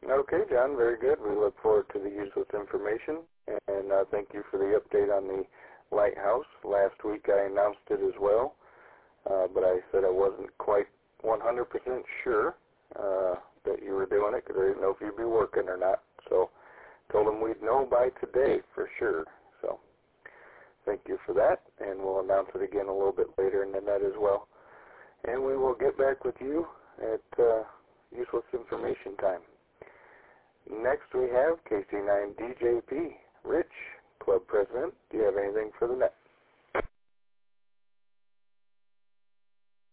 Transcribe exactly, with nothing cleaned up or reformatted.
Okay, John, very good. We look forward to the useless information, and uh, thank you for the update on the lighthouse. Last week I announced it as well, uh, but I said I wasn't quite one hundred percent sure uh, that you were doing it because I didn't know if you'd be working or not. So told them we'd know by today for sure. So thank you for that, and we'll announce it again a little bit later in the net as well. And we will get back with you at uh, useless information time. Next we have K C nine D J P, Rich, Club President. Do you have anything for the net?